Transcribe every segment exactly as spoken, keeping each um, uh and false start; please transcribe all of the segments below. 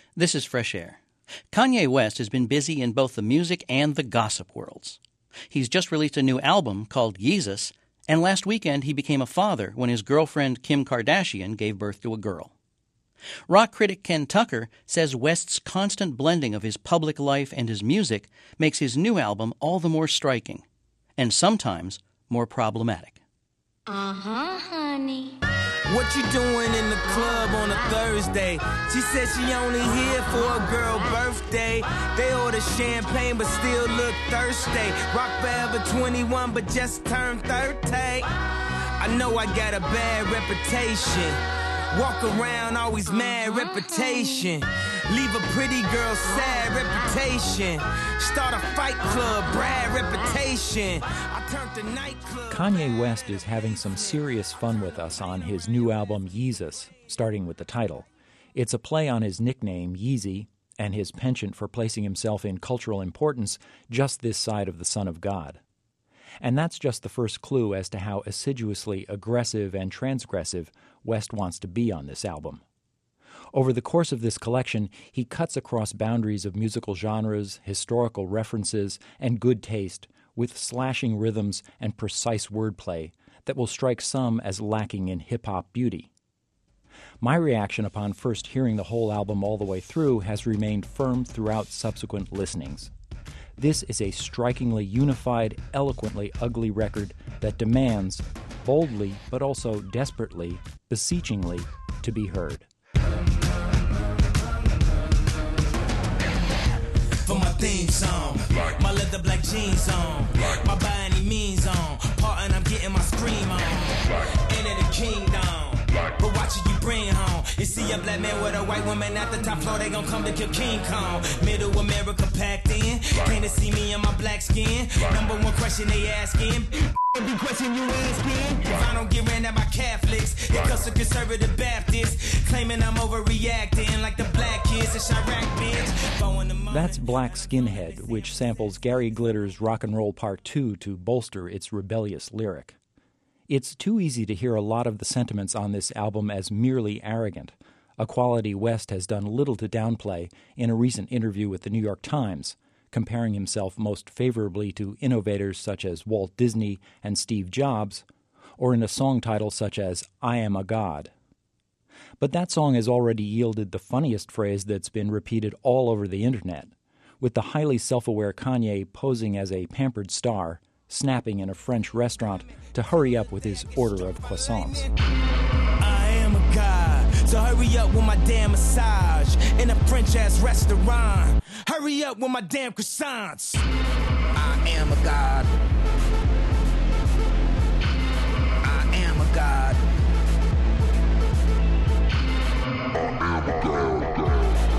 This is Fresh Air. Kanye West has been busy in both the music and the gossip worlds. He's just released a new album called Yeezus, and last weekend he became a father when his girlfriend Kim Kardashian gave birth to a girl. Rock critic Ken Tucker says West's constant blending of his public life and his music makes his new album all the more striking, and sometimes more problematic. Uh-huh, honey. What you doing in the club on a Thursday? She said she only here for a girl birthday. They order champagne but still look thirsty. Rock forever twenty-one but just turned thirty. I know I got a bad reputation. Walk around always mad reputation. Leave a pretty girl sad reputation. Start a fight club, Brad reputation. I turned the nightclub. Kanye West is having some serious fun with us on his new album Yeezus, starting with the title. It's a play on his nickname Yeezy and his penchant for placing himself in cultural importance just this side of the Son of God. And that's just the first clue as to how assiduously aggressive and transgressive West wants to be on this album. Over the course of this collection, he cuts across boundaries of musical genres, historical references, and good taste, with slashing rhythms and precise wordplay that will strike some as lacking in hip-hop beauty. My reaction upon first hearing the whole album all the way through has remained firm throughout subsequent listenings. This is a strikingly unified, eloquently ugly record that demands, boldly but also desperately, beseechingly, to be heard. For my theme song, my leather black jeans on, my by any means on, part and I'm getting my scream on. Enter the kingdom, but watch it you bring home. You see a black man with a white woman at the top floor, they gon' come to kill King Kong. Middle America packed in, came to see me in my black skin. Number one question they asking, be question you asking. If I don't get ran at by Catholics, it comes to conservative Baptists, claiming I'm overreacting like the black kids in Chirac bitch. That's Black Skinhead, which samples Gary Glitter's Rock and Roll Part two to bolster its rebellious lyric. It's too easy to hear a lot of the sentiments on this album as merely arrogant, a quality West has done little to downplay in a recent interview with the New York Times, comparing himself most favorably to innovators such as Walt Disney and Steve Jobs, or in a song title such as I Am a God. But that song has already yielded the funniest phrase that's been repeated all over the internet, with the highly self-aware Kanye posing as a pampered star, snapping in a French restaurant to hurry up with his order of croissants. I am a god, so hurry up with my damn massage in a French-ass restaurant. Hurry up with my damn croissants. I am a god. I am a god. I am a god.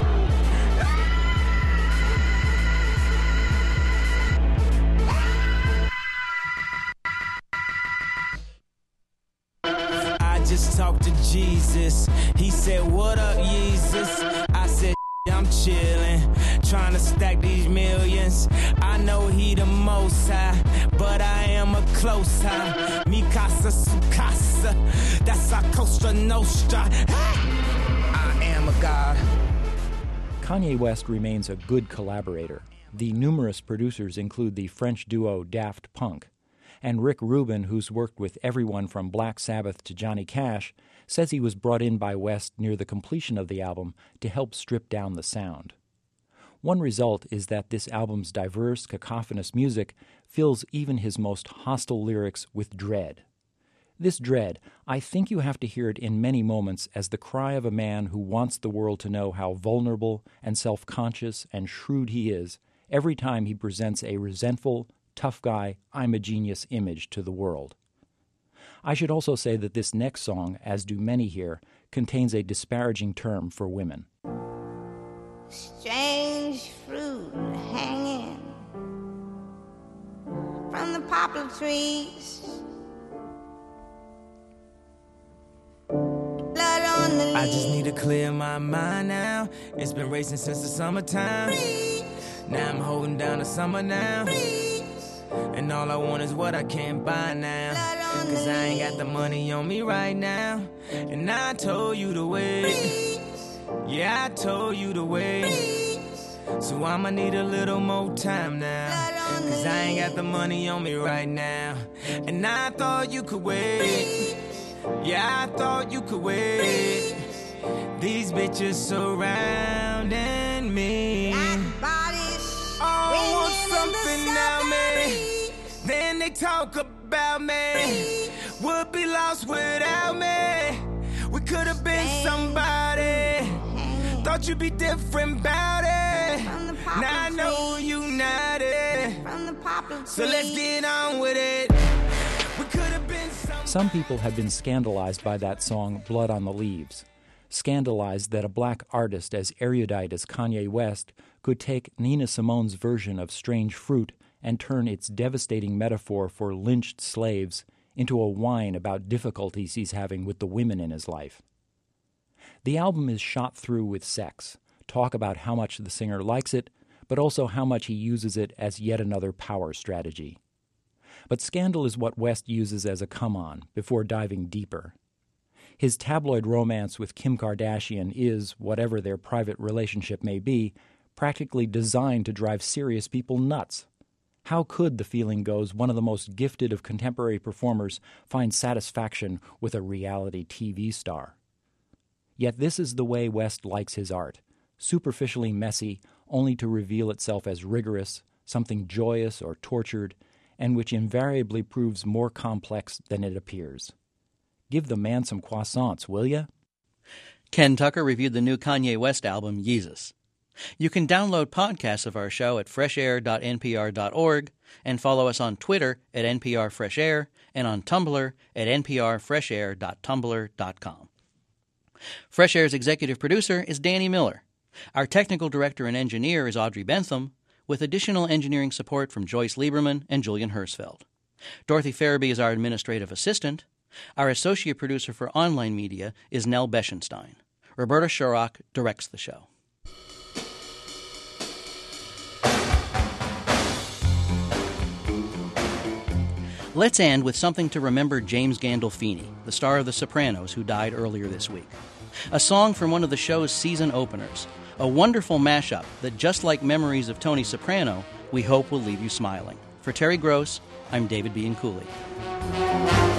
Just talked to Jesus. He said, what up, Jesus? I said, I'm chillin', trying to stack these millions. I know he the most high, but I am a close high. Mi casa, su casa, that's our Costa Nostra. I am a god. Kanye West remains a good collaborator. The numerous producers include the French duo Daft Punk. And Rick Rubin, who's worked with everyone from Black Sabbath to Johnny Cash, says he was brought in by West near the completion of the album to help strip down the sound. One result is that this album's diverse, cacophonous music fills even his most hostile lyrics with dread. This dread, I think you have to hear it in many moments as the cry of a man who wants the world to know how vulnerable and self-conscious and shrewd he is every time he presents a resentful, tough guy, I'm a genius image to the world. I should also say that this next song, as do many here, contains a disparaging term for women. Strange fruit hanging from the poplar trees. Blood on the leaves. I just need to clear my mind now. It's been racing since the summertime. Freeze. Now I'm holding down the summer now. Freeze. And all I want is what I can't buy now. Cause I ain't got the money on me right now. And I told you to wait. Freeze. Yeah, I told you to wait. So I'ma need a little more time now. Cause I ain't got the money on me right now. And I thought you could wait. Yeah, I thought you could wait. These bitches surrounding me. Oh, I want something now, man. Then they talk about me. Would be lost without me. We could have been somebody. Thought you'd be different about it. Now I know you not it. So let's get on with it. We could have been somebody. Some people have been scandalized by that song, Blood on the Leaves. Scandalized that a black artist as erudite as Kanye West could take Nina Simone's version of Strange Fruit and turn its devastating metaphor for lynched slaves into a whine about difficulties he's having with the women in his life. The album is shot through with sex, talk about how much the singer likes it, but also how much he uses it as yet another power strategy. But scandal is what West uses as a come-on before diving deeper. His tabloid romance with Kim Kardashian is, whatever their private relationship may be, practically designed to drive serious people nuts. How could, the feeling goes, one of the most gifted of contemporary performers find satisfaction with a reality T V star? Yet this is the way West likes his art, superficially messy, only to reveal itself as rigorous, something joyous or tortured, and which invariably proves more complex than it appears. Give the man some croissants, will ya? Ken Tucker reviewed the new Kanye West album, Yeezus. You can download podcasts of our show at fresh air dot n p r dot org and follow us on Twitter at N P R Fresh Air and on Tumblr at n p r fresh air dot tumblr dot com. Fresh Air's executive producer is Danny Miller. Our technical director and engineer is Audrey Bentham, with additional engineering support from Joyce Lieberman and Julian Hersfeld. Dorothy Farabee is our administrative assistant. Our associate producer for online media is Nell Beschenstein. Roberta Shurrock directs the show. Let's end with something to remember James Gandolfini, the star of The Sopranos, who died earlier this week. A song from one of the show's season openers, a wonderful mashup that, just like memories of Tony Soprano, we hope will leave you smiling. For Terry Gross, I'm David B. Cooley.